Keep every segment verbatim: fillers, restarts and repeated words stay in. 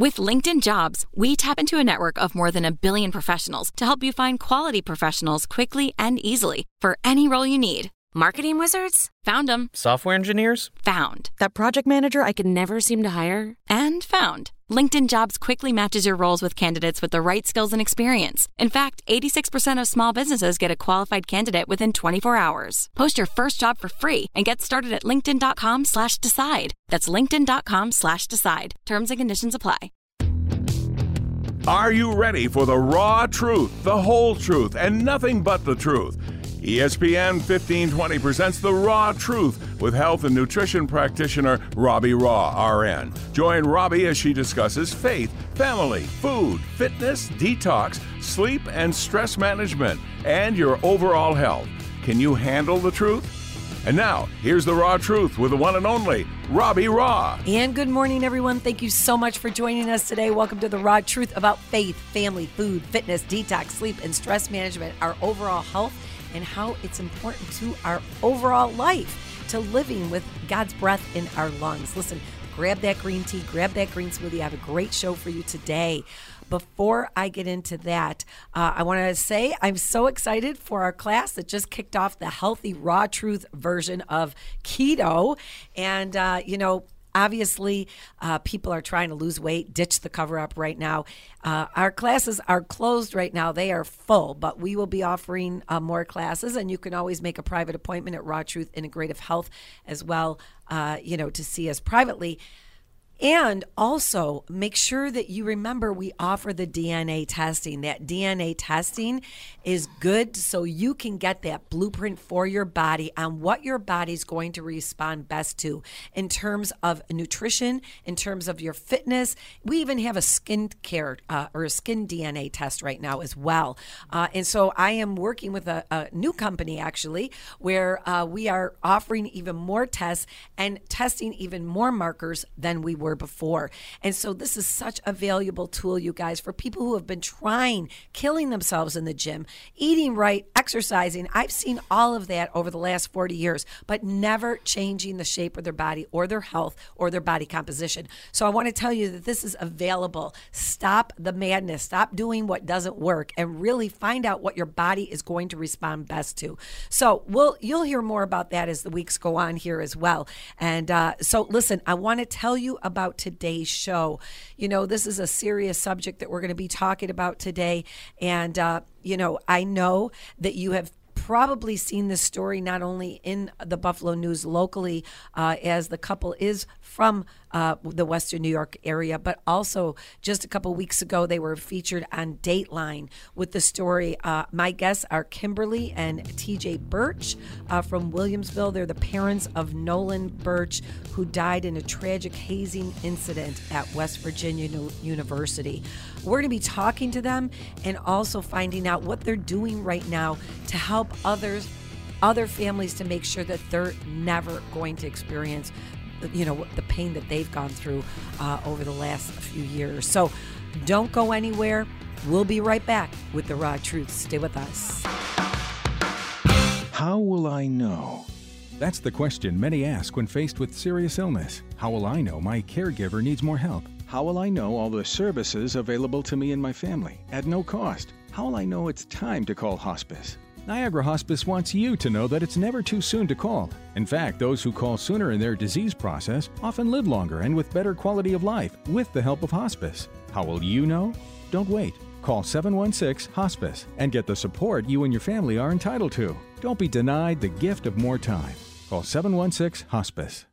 With LinkedIn Jobs, we tap into a network of more than a billion professionals to help you find quality professionals quickly and easily for any role you need. Marketing wizards? Found them. Software engineers? Found. That project manager I could never seem to hire? And found. LinkedIn Jobs quickly matches your roles with candidates with the right skills and experience. In fact, eighty-six percent of small businesses get a qualified candidate within twenty-four hours. Post your first job for free and get started at linkedin.com slash decide. That's linkedin.com slash decide. Terms and conditions apply. Are you ready for the raw truth, the whole truth, and nothing but the truth? E S P N fifteen twenty presents The Raw Truth with health and nutrition practitioner Robbie Raw, R N. Join Robbie as she discusses faith, family, food, fitness, detox, sleep, and stress management, and your overall health. Can you handle the truth? And now, here's The Raw Truth with the one and only Robbie Raw. And good morning, everyone. Thank you so much for joining us today. Welcome to The Raw Truth about faith, family, food, fitness, detox, sleep, and stress management, our overall health, and how it's important to our overall life, to living with God's breath in our lungs. Listen, grab that green tea, grab that green smoothie. I have a great show for you today. Before I get into that, uh, I want to say I'm so excited for our class that just kicked off the Healthy Raw Truth version of keto. And, uh, you know, obviously, uh, people are trying to lose weight, ditch the cover-up right now. Uh, our classes are closed right now. They are full, but we will be offering uh, more classes, and you can always make a private appointment at Raw Truth Integrative Health as well, uh, you know, to see us privately. And also make sure that you remember we offer the D N A testing. That D N A testing is good so you can get that blueprint for your body on what your body's going to respond best to in terms of nutrition, in terms of your fitness. We even have a skin care uh, or a skin D N A test right now as well. Uh, and so I am working with a, a new company actually where uh, we are offering even more tests and testing even more markers than we were before. And so this is such a valuable tool, you guys, for people who have been trying, killing themselves in the gym, eating right, exercising. I've seen all of that over the last forty years, but never changing the shape of their body or their health or their body composition. So I want to tell you that this is available. Stop the madness. Stop doing what doesn't work and really find out what your body is going to respond best to. So we'll, you'll hear more about that as the weeks go on here as well. And uh, so listen, I want to tell you about About today's show. You know, this is a serious subject that we're going to be talking about today. And, uh, you know, I know that you have probably seen this story not only in the Buffalo News locally, uh, as the couple is from uh, the Western New York area, but also just a couple weeks ago, they were featured on Dateline with the story. Uh, my guests are Kimberly and T J Birch uh, from Williamsville. They're the parents of Nolan Birch, who died in a tragic hazing incident at West Virginia University. We're going to be talking to them and also finding out what they're doing right now to help others, other families, to make sure that they're never going to experience, you know, the pain that they've gone through uh, over the last few years. So don't go anywhere. We'll be right back with The Raw Truth. Stay with us. How will I know? That's the question many ask when faced with serious illness. How will I know my caregiver needs more help? How will I know all the services available to me and my family at no cost? How will I know it's time to call hospice? Niagara Hospice wants you to know that it's never too soon to call. In fact, those who call sooner in their disease process often live longer and with better quality of life with the help of hospice. How will you know? Don't wait. Call seven one six HOSPICE and get the support you and your family are entitled to. Don't be denied the gift of more time. Call seven one six HOSPICE.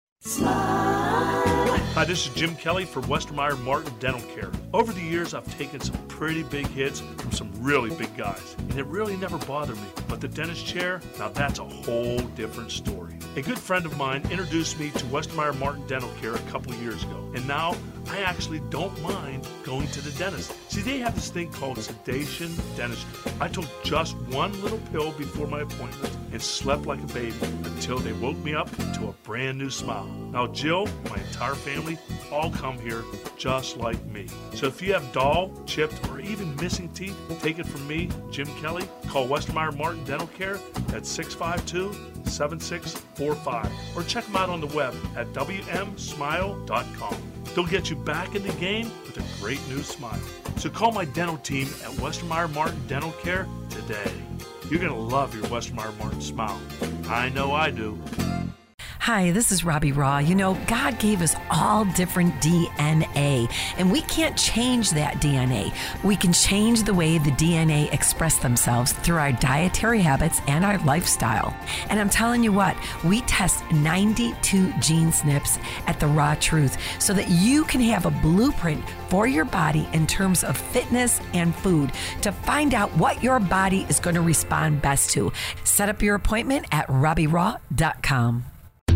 Hi, this is Jim Kelly from Westermeyer Martin Dental Care. Over the years, I've taken some pretty big hits from some really big guys, and it really never bothered me. But the dentist chair, now that's a whole different story. A good friend of mine introduced me to Westermeyer Martin Dental Care a couple of years ago, and now I actually don't mind going to the dentist. See, they have this thing called sedation dentistry. I took just one little pill before my appointment and slept like a baby until they woke me up to a brand new smile. Now, Jill and my entire family all come here just like me. So if you have dull, chipped, or even missing teeth, take it from me, Jim Kelly. Call Westermeyer Martin Dental Care at six five two, seven six four five or check them out on the web at w m smile dot com. They'll get you back in the game with a great new smile. So call my dental team at Westermeyer Martin Dental Care today. You're going to love your Westermeyer Martin smile. I know I do. Hi, this is Robbie Raw. You know, God gave us all different D N A, and we can't change that D N A. We can change the way the D N A express themselves through our dietary habits and our lifestyle. And I'm telling you what, we test ninety-two gene snips at The Raw Truth so that you can have a blueprint for your body in terms of fitness and food to find out what your body is going to respond best to. Set up your appointment at robbie raw dot com.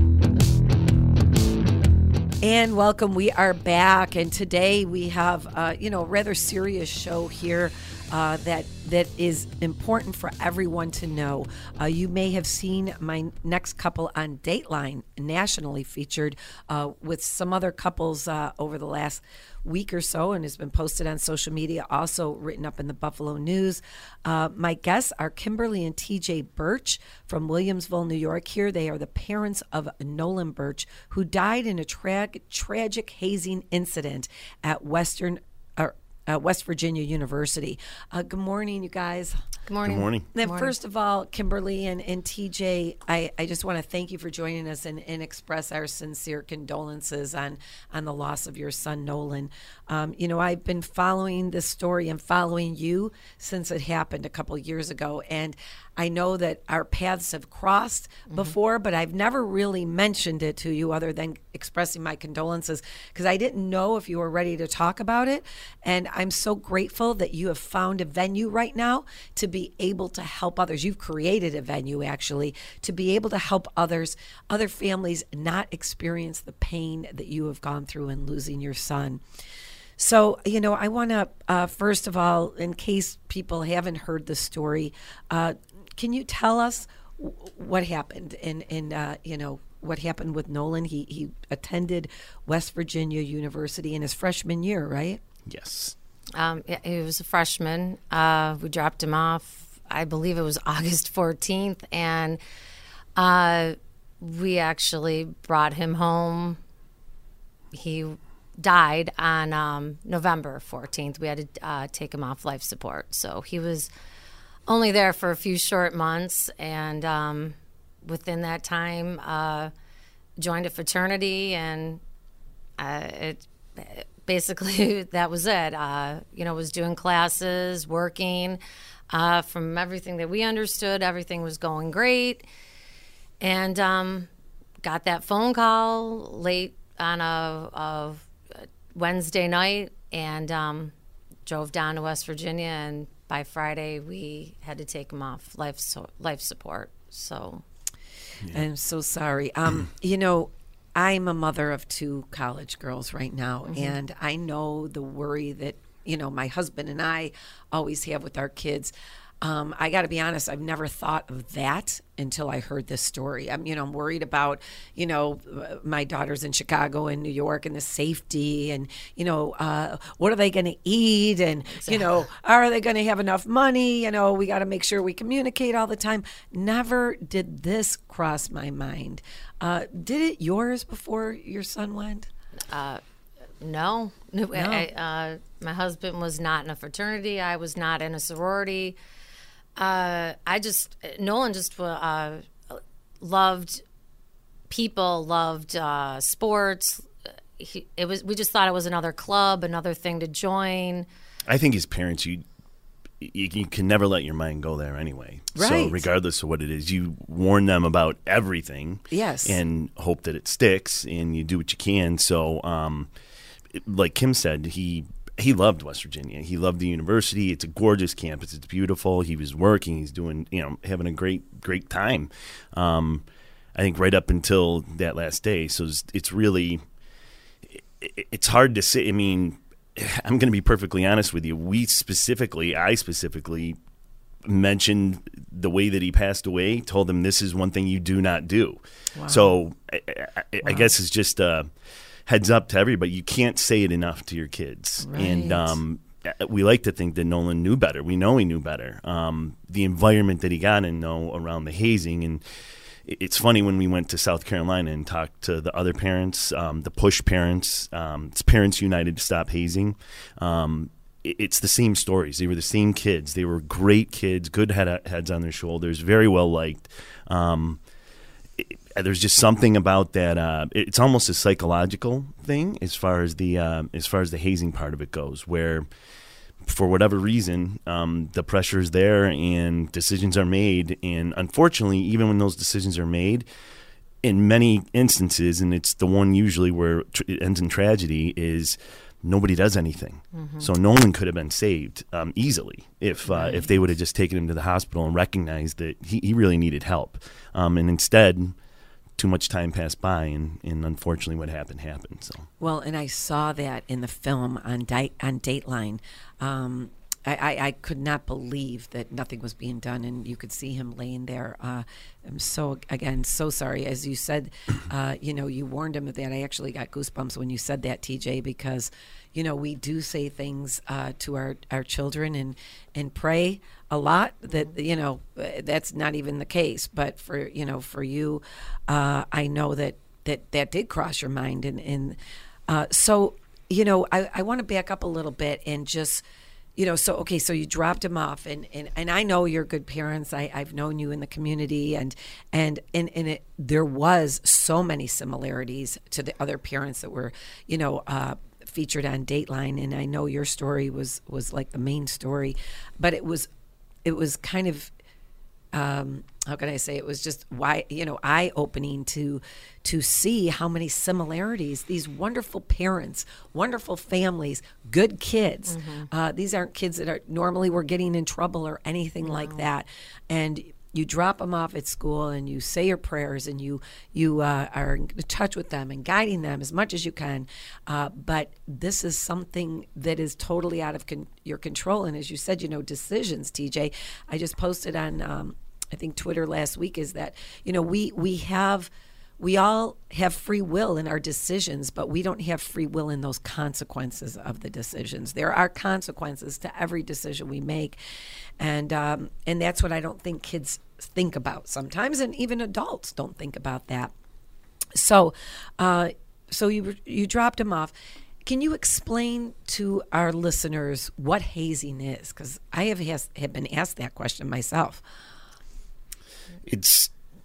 And welcome. We are back, and today we have, uh, you know, a rather serious show here uh, that that is important for everyone to know. Uh, you may have seen my next couple on Dateline, nationally featured uh, with some other couples uh, over the last week or so, and has been posted on social media, also written up in the Buffalo News. Uh, my guests are Kimberly and T J Birch from Williamsville, New York. Here they are the parents of Nolan Birch, who died in a tra- tragic hazing incident at Western or uh, West Virginia University. Uh, good morning, you guys. Good morning. Good morning. Then first of all, Kimberly and, and T J, I, I just want to thank you for joining us and, and express our sincere condolences on, on the loss of your son, Nolan. Um, you know, I've been following this story and following you since it happened a couple years ago. And I know that our paths have crossed mm-hmm. before, but I've never really mentioned it to you other than expressing my condolences because I didn't know if you were ready to talk about it. And I'm so grateful that you have found a venue right now to be able to help others. You've created a venue, actually, to be able to help others, other families not experience the pain that you have gone through in losing your son. So, you know, I want to, uh, first of all, in case people haven't heard the story, uh, can you tell us w- what happened and, and uh, you know, what happened with Nolan? He, he attended West Virginia University in his freshman year, right? Yes. Um, yeah, he was a freshman. Uh, we dropped him off, I believe it was August fourteenth, and uh, we actually brought him home. He died on um, November fourteenth. We had to uh, take him off life support. So he was only there for a few short months, and um, within that time, uh, joined a fraternity, and uh, it, it basically that was it. Uh, you know, was doing classes, working. Uh, from everything that we understood, everything was going great, and um, got that phone call late on a, a Wednesday night, and um, drove down to West Virginia, and by Friday we had to take him off life so, life support. So, yeah. I'm so sorry. Um, you know, I'm a mother of two college girls right now, mm-hmm. and I know the worry that, you know, my husband and I always have with our kids. Um, I got to be honest, I've never thought of that until I heard this story. I'm, you know, I'm worried about, you know, my daughters in Chicago and New York and the safety and, you know, uh, what are they going to eat? And, you know, are they going to have enough money? You know, we got to make sure we communicate all the time. Never did this cross my mind. Uh, did it yours before your son went? Uh, no. no. I, uh, my husband was not in a fraternity. I was not in a sorority. Uh, I just, Nolan just uh, loved people, loved uh, sports. He, it was, we just thought it was another club, another thing to join. I think as parents, you, you you can never let your mind go there anyway. Right. So regardless of what it is, you warn them about everything. Yes. And hope that it sticks, and you do what you can. So, um, like Kim said, he. He loved West Virginia. He loved the university. It's a gorgeous campus. It's beautiful. He was working. He's doing, you know, having a great, great time. Um, I think right up until that last day. So it's, it's really, it, it's hard to say. I mean, I'm going to be perfectly honest with you. We specifically, I specifically mentioned the way that he passed away, told him this is one thing you do not do. Wow. So I, I, I wow. guess it's just uh heads up to everybody. You can't say it enough to your kids. Right. And um, we like to think that Nolan knew better. We know he knew better. Um, the environment that he got in, though, around the hazing, and it's funny when we went to South Carolina and talked to the other parents, um, the push parents, um, it's Parents United to Stop Hazing. Um, it, it's the same stories. They were the same kids. They were great kids, good head, heads on their shoulders, very well liked. Um, it, there's just something about that. Uh, it's almost a psychological thing as far as the uh, as far as the hazing part of it goes, where for whatever reason, um, the pressure is there and decisions are made. And unfortunately, even when those decisions are made, in many instances, and it's the one usually where it ends in tragedy, is nobody does anything. Mm-hmm. So Nolan could have been saved um, easily if uh, right. if they would have just taken him to the hospital and recognized that he, he really needed help. Um, and instead, too much time passed by, and, and unfortunately what happened happened. So well, and I saw that in the film on Di- on Dateline. Um, I, I, I could not believe that nothing was being done, and you could see him laying there. Uh, I'm so, again, so sorry. As you said, uh, you know, you warned him of that. I actually got goosebumps when you said that, T J, because, you know, we do say things uh, to our, our children and, and pray a lot that, you know, that's not even the case. But for, you know, for you, uh, I know that, that that did cross your mind. And, and uh, so, you know, I, I want to back up a little bit and just, you know, so, okay, so you dropped him off, and, and, and I know you're good parents. I, I've known you in the community, and and, and, and it, there was so many similarities to the other parents that were, you know, uh, featured on Dateline, and I know your story was, was like the main story, but it was, it was kind of, um, how can I say, it was just why, you know, eye-opening to to see how many similarities these wonderful parents, wonderful families, good kids. Mm-hmm. Uh, these aren't kids that are normally were getting in trouble or anything no. like that. And you drop them off at school, and you say your prayers, and you you uh, are in touch with them and guiding them as much as you can. Uh, but this is something that is totally out of con- your control. And as you said, you know, decisions, T J. I just posted on, um, I think, Twitter last week, is that, you know, we we have, we all have free will in our decisions, but we don't have free will in those consequences of the decisions. There are consequences to every decision we make. And um, and that's what I don't think kids think about sometimes, and even adults don't think about that. So, uh, so you you dropped him off. Can you explain to our listeners what hazing is? Because I have has, have been asked that question myself. It's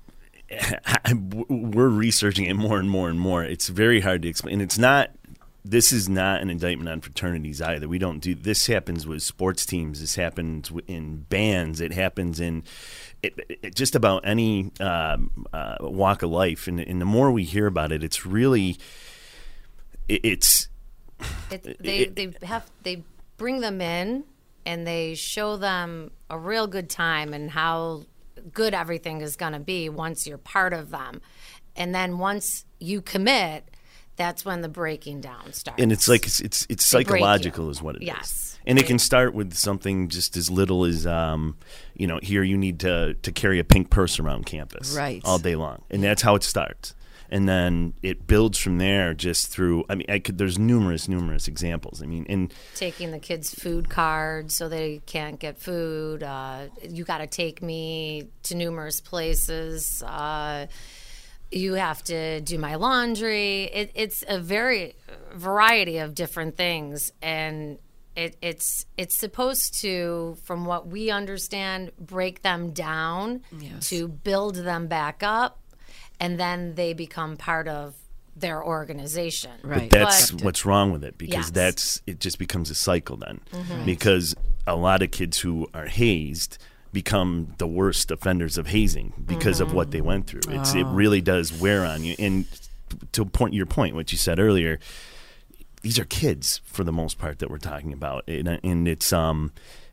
we're researching it more and more and more. It's very hard to explain. And it's not. This is not an indictment on fraternities either. We don't do this. Happens with sports teams. This happens in bands. It happens in it, it, just about any um, uh, walk of life. And, and the more we hear about it, it's really it, it's. It, they it, they have they bring them in and they show them a real good time and how good everything is going to be once you're part of them, and then once you commit, that's when the breaking down starts. And it's like it's it's, it's psychological is what it yes. is. And it can start with something just as little as, um, you know, here you need to, to carry a pink purse around campus right. all day long. And that's how it starts. And then it builds from there just through, I mean, I could, there's numerous, numerous examples. I mean, and taking the kids' food cards so they can't get food. Uh, you got to take me to numerous places. Uh You have to do my laundry. It, it's a very variety of different things, and it, it's it's supposed to, from what we understand, break them down yes. to build them back up, and then they become part of their organization. Right. But that's but, what's wrong with it, because yes. that's it just becomes a cycle then, mm-hmm. because a lot of kids who are hazed become the worst offenders of hazing because mm-hmm. of what they went through. It's oh. it really does wear on you. And to point your point, what you said earlier, these are kids for the most part that we're talking about, and, and it's um,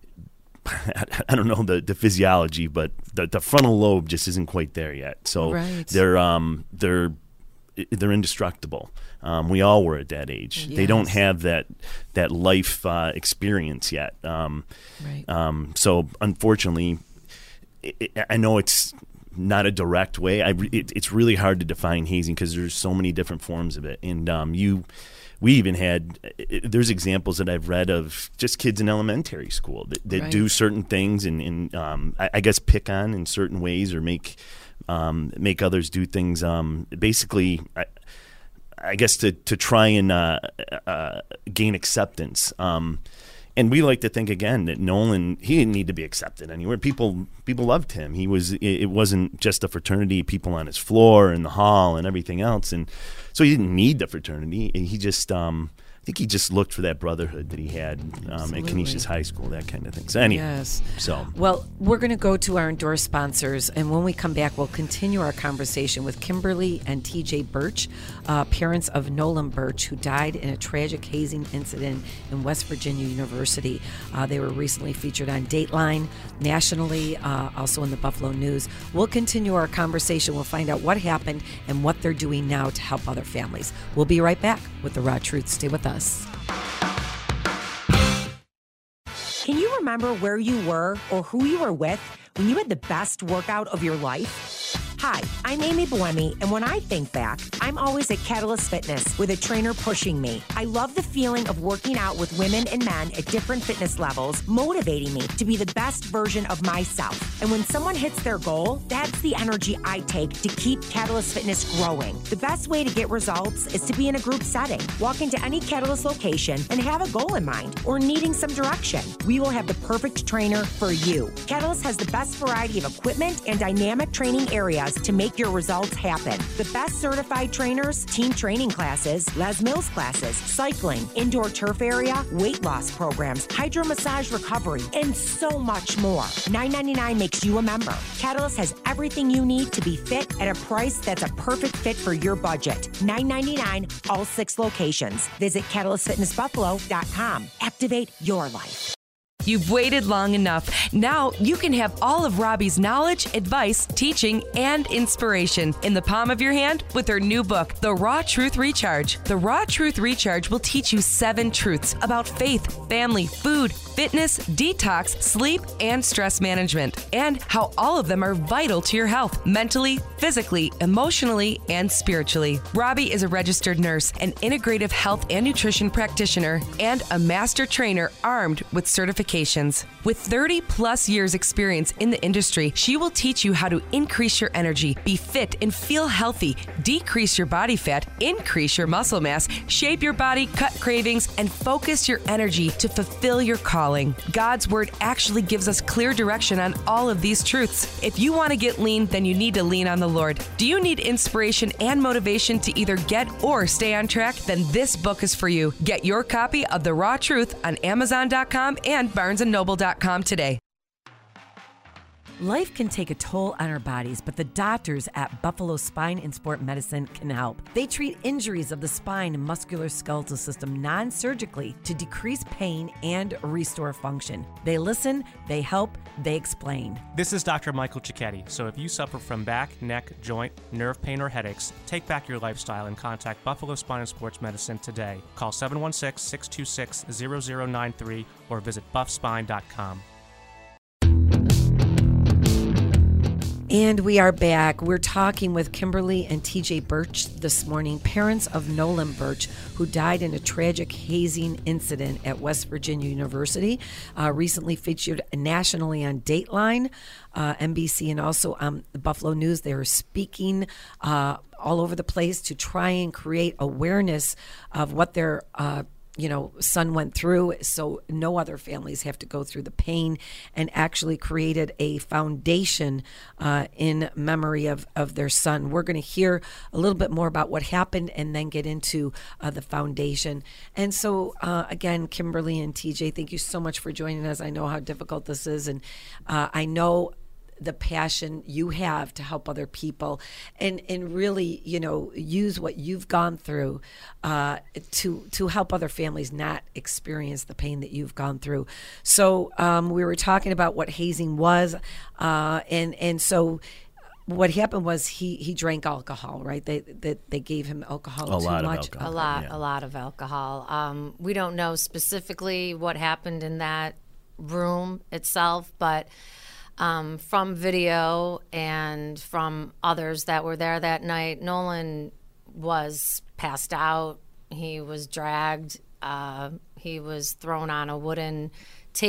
I don't know the, the physiology, but the, the frontal lobe just isn't quite there yet. So right. they're um they're they're indestructible. Um, we all were at that age. Yes. They don't have that that life uh, experience yet. Um, right. um, so unfortunately, it, it, I know it's not a direct way. I, it, it's really hard to define hazing because there's so many different forms of it. And um, you, we even had, it, there's examples that I've read of just kids in elementary school that, that right. do certain things and, and um, I, I guess pick on in certain ways or make um, make others do things. Um, basically, I, I guess to to try and uh, uh, gain acceptance. Um, and we like to think again that Nolan, he didn't need to be accepted anywhere. People people loved him. He was. It wasn't just a fraternity. People on his floor and the hall and everything else. And so he didn't need the fraternity. He just. Um, I think he just looked for that brotherhood that he had um, at Canisius High School, that kind of thing. So anyway, yes. So well, we're going to go to our endorsed sponsors, and when we come back, we'll continue our conversation with Kimberly and T J Birch, uh, parents of Nolan Birch, who died in a tragic hazing incident in West Virginia University. Uh, they were recently featured on Dateline nationally, uh, also in the Buffalo News. We'll continue our conversation. We'll find out what happened and what they're doing now to help other families. We'll be right back with The Raw Truth. Stay with us. Can you remember where you were or who you were with when you had the best workout of your life? Hi, I'm Amy Boemi, and when I think back, I'm always at Catalyst Fitness with a trainer pushing me. I love the feeling of working out with women and men at different fitness levels, motivating me to be the best version of myself. And when someone hits their goal, that's the energy I take to keep Catalyst Fitness growing. The best way to get results is to be in a group setting. Walk into any Catalyst location and have a goal in mind or needing some direction. We will have the perfect trainer for you. Catalyst has the best variety of equipment and dynamic training areas to make your results happen. The best certified trainers, team training classes, Les Mills classes, cycling, indoor turf area, weight loss programs, hydro massage recovery, and so much more. nine ninety-nine makes you a member. Catalyst has everything you need to be fit at a price that's a perfect fit for your budget. nine ninety-nine, all six locations. Visit catalyst fitness buffalo dot com. Activate your life. You've waited long enough. Now you can have all of Robbie's knowledge, advice, teaching, and inspiration in the palm of your hand with her new book, The Raw Truth Recharge. The Raw Truth Recharge will teach you seven truths about faith, family, food, fitness, detox, sleep, and stress management, and how all of them are vital to your health, mentally, physically, emotionally, and spiritually. Robbie is a registered nurse, an integrative health and nutrition practitioner, and a master trainer armed with certifications. With thirty plus years experience in the industry, she will teach you how to increase your energy, be fit and feel healthy, decrease your body fat, increase your muscle mass, shape your body, cut cravings, and focus your energy to fulfill your calling. God's word actually gives us clear direction on all of these truths. If you want to get lean, then you need to lean on the Lord. Do you need inspiration and motivation to either get or stay on track? Then this book is for you. Get your copy of The Raw Truth on amazon dot com and barnes and noble dot com today. Life can take a toll on our bodies, but the doctors at Buffalo Spine and Sport Medicine can help. They treat injuries of the spine and musculoskeletal system non-surgically to decrease pain and restore function. They listen, they help, they explain. This is Doctor Michael Cicchetti. So if you suffer from back, neck, joint, nerve pain, or headaches, take back your lifestyle and contact Buffalo Spine and Sports Medicine today. Call seven one six, six two six, zero zero nine three or visit buff spine dot com. And we are back. We're talking with Kimberly and T J Birch this morning, parents of Nolan Birch, who died in a tragic hazing incident at West Virginia University, uh, recently featured nationally on Dateline, uh, N B C, and also on the Buffalo News. They are speaking uh, all over the place to try and create awareness of what their uh you know, son went through, so no other families have to go through the pain, and actually created a foundation uh, in memory of, of their son. We're going to hear a little bit more about what happened and then get into uh, the foundation. And so, uh, again, Kimberly and T J, thank you so much for joining us. I know how difficult this is, and uh, I know the passion you have to help other people, and, and really, you know, use what you've gone through uh, to to help other families not experience the pain that you've gone through. So um, we were talking about what hazing was, uh, and and so what happened was he, he drank alcohol, right? They they, they gave him alcohol a too lot much. Of alcohol, a lot, yeah. a lot of alcohol. Um, we don't know specifically what happened in that room itself, but Um, from video and from others that were there that night, Nolan was passed out. He was dragged. Uh, he was thrown on a wooden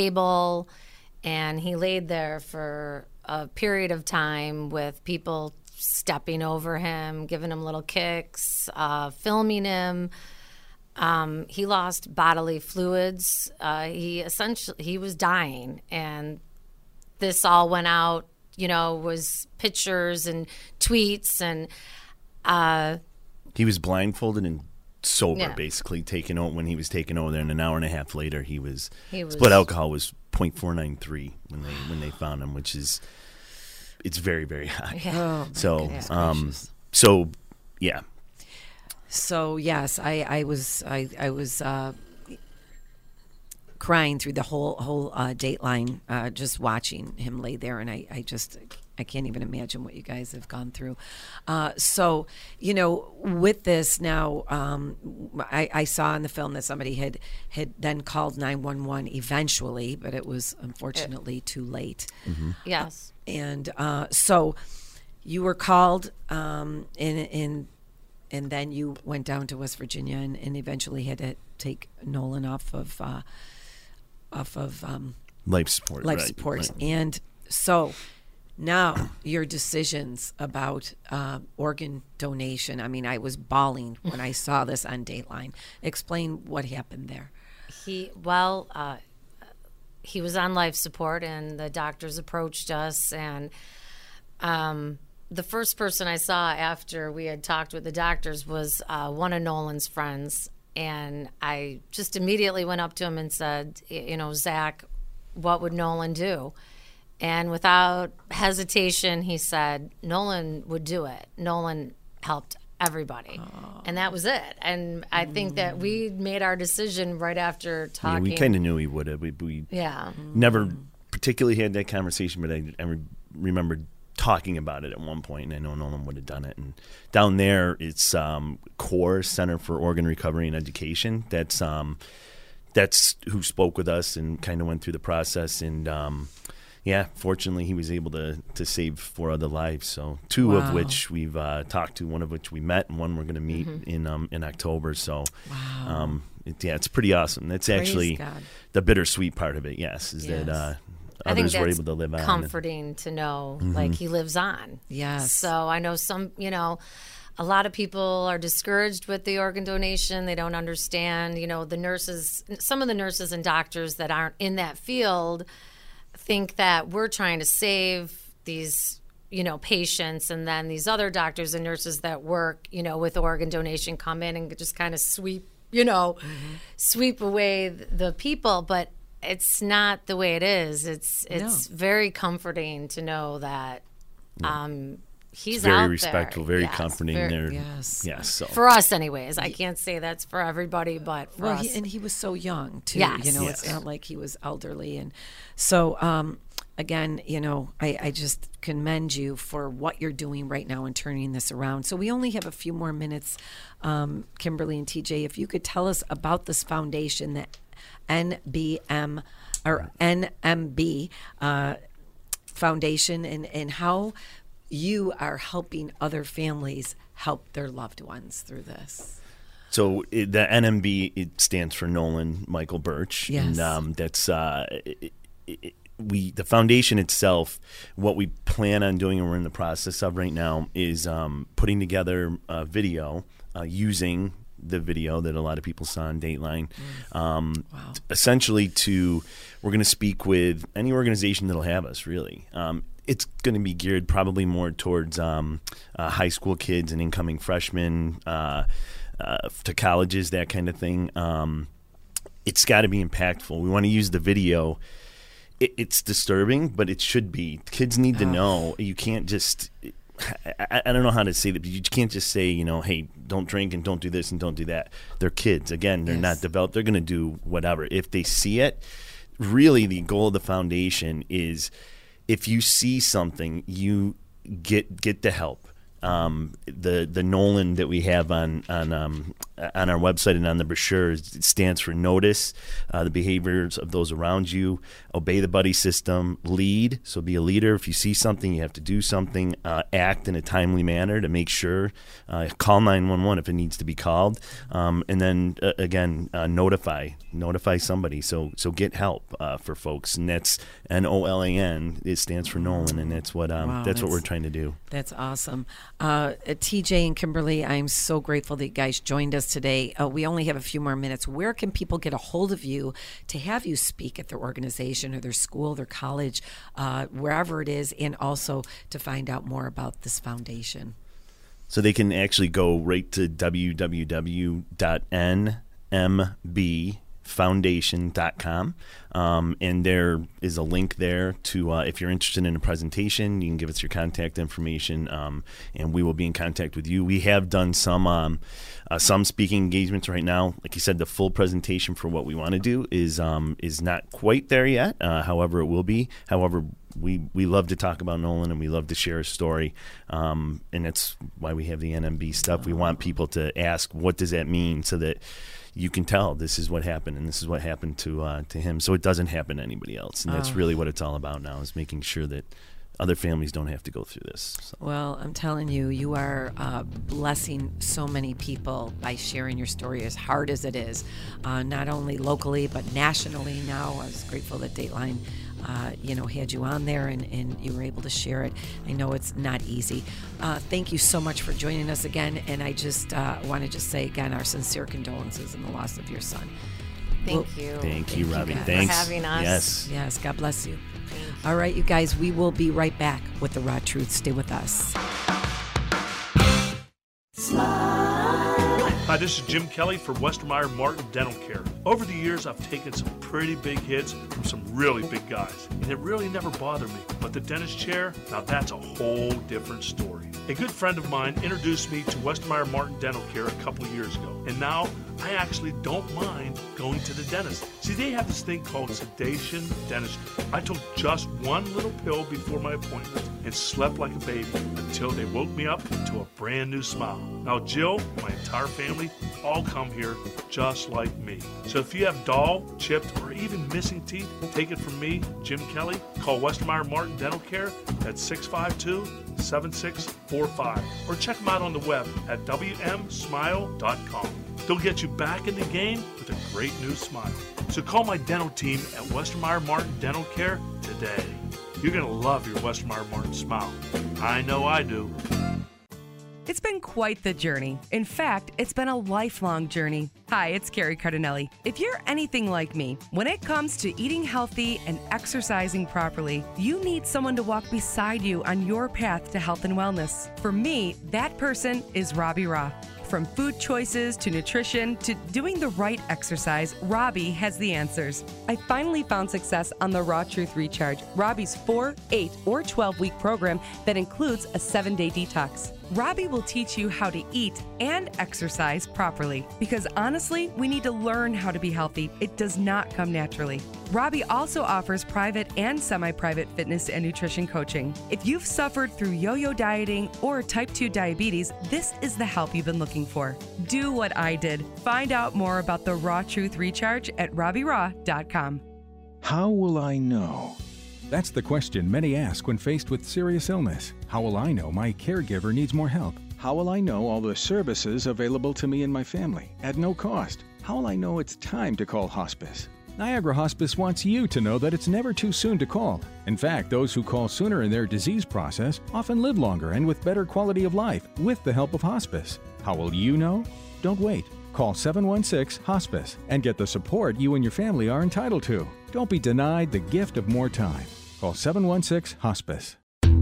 table, and he laid there for a period of time with people stepping over him, giving him little kicks, uh, filming him. Um, he lost bodily fluids. Uh, he essentially he was dying, and this all went out. You know, was pictures and tweets, and uh, he was blindfolded and sober, Yeah. basically taken over when he was taken over there. And an hour and a half later, he was, He was- his blood alcohol was point four nine three when they when they found him, which is it's very very high. Yeah. Oh, my so goodness um, gracious. so yeah. So yes, I, I was I, I was uh, crying through the whole whole uh, Dateline, uh, just watching him lay there, and I, I just I can't even imagine what you guys have gone through. Uh, so you know, with this now, um, I, I saw in the film that somebody had had then called nine one one eventually, but it was unfortunately too late. yes. And uh, so you were called um, in in. And then you went down to West Virginia and, and eventually had to take Nolan off of uh, off of um, Life support. life right, support. right. And so now your decisions about uh, organ donation. I mean, I was bawling when I saw this on Dateline. Explain what happened there. He well, uh, he was on life support, and the doctors approached us, and um, the first person I saw after we had talked with the doctors was uh, one of Nolan's friends, and I just immediately went up to him and said, you know, Zach, what would Nolan do? And without hesitation, he said, Nolan would do it. Nolan helped everybody. And that was it. And I think that we made our decision right after Yeah, talking. we kind of knew he would have. We, we Yeah. never particularly had that conversation, but I, I re- remember talking about it at one point, and I know Nolan would have done it. And down there, it's um, CORE, Center for Organ Recovery and Education. That's um, that's who spoke with us and kind of went through the process. And um, yeah, fortunately, he was able to to save four other lives. So two Wow. of which we've uh, talked to, one of which we met, and one we're going to meet Mm-hmm. in um, in October. So um, it, yeah, it's pretty awesome. That's Praise actually God. the bittersweet part of it. Yes, is Yes. that uh, I think others were that's able to live on. comforting to know, like, he lives on. Yes. So I know some, you know, a lot of people are discouraged with the organ donation. They don't understand, you know, the nurses, some of the nurses and doctors that aren't in that field think that we're trying to save these, you know, patients, and then these other doctors and nurses that work, you know, with organ donation come in and just kind of sweep, you know, sweep away the people. But it's not the way it is. It's it's very comforting to know that um, he's It's very out respectful, there. very Yes, comforting. very- There, Yes. yes. So for us, anyways. I can't say that's for everybody, but for Well, us. he, and he was so young too. Yes. You know, Yes. it's not like he was elderly, and so um, again, you know, I, I just commend you for what you're doing right now and turning this around. So we only have a few more minutes, um, Kimberly and T J. If you could tell us about this foundation, that N B M or N M B uh, Foundation, and and how you are helping other families help their loved ones through this. So it, the N M B, it stands for Nolan Michael Birch, Yes. and um, that's uh, it, it, we the foundation itself. What we plan on doing, and we're in the process of right now, is um, putting together a video uh, using the video that a lot of people saw on Dateline. Um, Wow. Essentially, to we're going to speak with any organization that'll have us. Really, um, it's going to be geared probably more towards um, uh, high school kids and incoming freshmen. Uh, Uh, to colleges, that kind of thing. Um, it's got to be impactful. We want to use the video. It, it's disturbing, but it should be. Kids need to know. You can't just. I, I don't know how to say that, but you can't just say, you know, hey, don't drink and don't do this and don't do that. They're kids. Again, they're Yes. not developed. They're going to do whatever. If they see it, really the goal of the foundation is if you see something, you get get the help. um, the the Nolan that we have on on um, on our website and on the brochure it stands for notice uh, the behaviors of those around you, obey the buddy system, lead. So be a leader. If you see something, you have to do something. Uh, act in a timely manner to make sure. Uh, call nine one one if it needs to be called, um, and then uh, again uh, notify notify somebody. So so get help uh, for folks, and that's N O L A N. It stands for Nolan, and that's what um, Wow, that's, that's what we're trying to do. That's awesome. Uh, T J and Kimberly, I'm so grateful that you guys joined us today. Uh, we only have a few more minutes. Where can people get a hold of you to have you speak at their organization or their school, their college, uh, wherever it is, and also to find out more about this foundation? So they can actually go right to w w w dot n m b foundation dot com, um, and there is a link there to uh, if you're interested in a presentation, you can give us your contact information, um, and we will be in contact with you. We have done some um, uh, some speaking engagements right now. Like you said, the full presentation for what we want to do is um, is not quite there yet. Uh, however, it will be. However, we we love to talk about Nolan, and we love to share a story, um, and that's why we have the N M B stuff. We want people to ask, what does that mean, so that you can tell this is what happened, and this is what happened to uh, to him, so it doesn't happen to anybody else. And that's Oh. really what it's all about now, is making sure that other families don't have to go through this. So. Well, I'm telling you, you are uh, blessing so many people by sharing your story, as hard as it is, uh, not only locally but nationally now. I was grateful that Dateline Uh, you know, had you on there and, and you were able to share it. I know it's not easy. Uh, thank you so much for joining us again. And I just uh, want to just say again, our sincere condolences in the loss of your son. Thank Well, you. Thank you, Robbie. guys. Thanks For having us. Yes. Yes, God bless you. All right, you guys, we will be right back with The Raw Truth. Stay with us. Hi, this is Jim Kelly for Westermeyer Martin Dental Care. Over the years, I've taken some pretty big hits from some really big guys, and it really never bothered me. But the dentist chair, now that's a whole different story. A good friend of mine introduced me to Westermeyer Martin Dental Care a couple years ago, and now I actually don't mind going to the dentist. See, they have this thing called sedation dentistry. I took just one little pill before my appointment and slept like a baby until they woke me up to a brand new smile. Now, Jill, my entire family, all come here just like me. So if you have dull, chipped, or even missing teeth, take it from me, Jim Kelly. Call Westermeyer Martin Dental Care at six five two, seven six four five or check them out on the web at w m smile dot com. They'll get you back in the game with a great new smile. So call my dental team at Westermeyer Martin Dental Care today. You're going to love your Westermeyer Martin smile. I know I do. It's been quite the journey. In fact, it's been a lifelong journey. Hi, it's Carrie Cardinelli. If you're anything like me, when it comes to eating healthy and exercising properly, you need someone to walk beside you on your path to health and wellness. For me, that person is Robbie Raw. From food choices to nutrition to doing the right exercise, Robbie has the answers. I finally found success on the Raw Truth Recharge, Robbie's four, eight, or twelve-week program that includes a seven-day detox. Robbie will teach you how to eat and exercise properly because honestly, we need to learn how to be healthy. It does not come naturally. Robbie also offers private and semi-private fitness and nutrition coaching. If you've suffered through yo-yo dieting or type two diabetes, this is the help you've been looking for. Do what I did. Find out more about the Raw Truth Recharge at robbie raw dot com. How will I know? That's the question many ask when faced with serious illness. How will I know my caregiver needs more help? How will I know all the services available to me and my family at no cost? How will I know it's time to call hospice? Niagara Hospice wants you to know that it's never too soon to call. In fact, those who call sooner in their disease process often live longer and with better quality of life with the help of hospice. How will you know? Don't wait. Call seven one six HOSPICE and get the support you and your family are entitled to. Don't be denied the gift of more time. Call seven one six HOSPICE.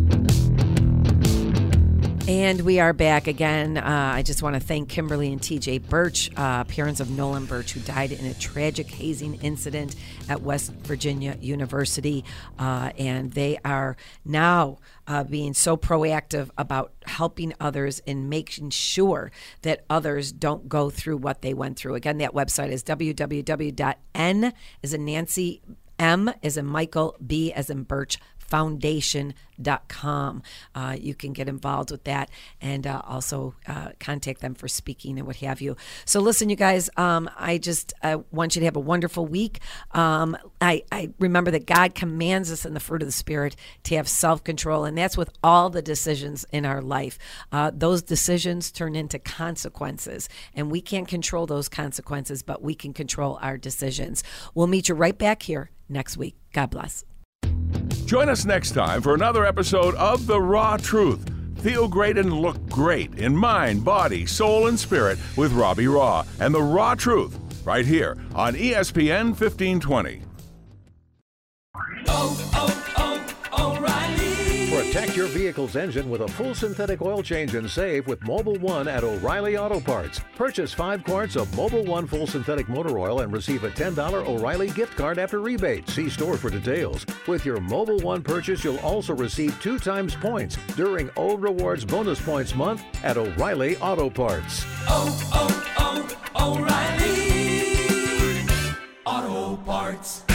And we are back again. Uh, I just want to thank Kimberly and T J Birch, uh, parents of Nolan Birch, who died in a tragic hazing incident at West Virginia University. Uh, and they are now uh, being so proactive about helping others and making sure that others don't go through what they went through. Again, that website is w w w dot n as in Nancy, M as in Michael, B as in Birch, foundation dot com. Uh, you can get involved with that and uh, also uh, contact them for speaking and what have you. So listen, you guys, um, I just uh, want you to have a wonderful week. Um, I, I remember that God commands us in the fruit of the Spirit to have self-control, and that's with all the decisions in our life. Uh, those decisions turn into consequences, and we can't control those consequences, but we can control our decisions. We'll meet you right back here next week. God bless. Join us next time for another episode of The Raw Truth. Feel great and look great in mind, body, soul, and spirit with Robbie Raw and The Raw Truth right here on E S P N fifteen twenty. Oh, oh, oh, O'Reilly. Protect your vehicle's engine with a full synthetic oil change and save with Mobil one at O'Reilly Auto Parts. Purchase five quarts of Mobil one full synthetic motor oil and receive a ten dollars O'Reilly gift card after rebate. See store for details. With your Mobil one purchase, you'll also receive two times points during O Rewards Bonus Points Month at O'Reilly Auto Parts. Oh, oh, oh, O'Reilly Auto Parts.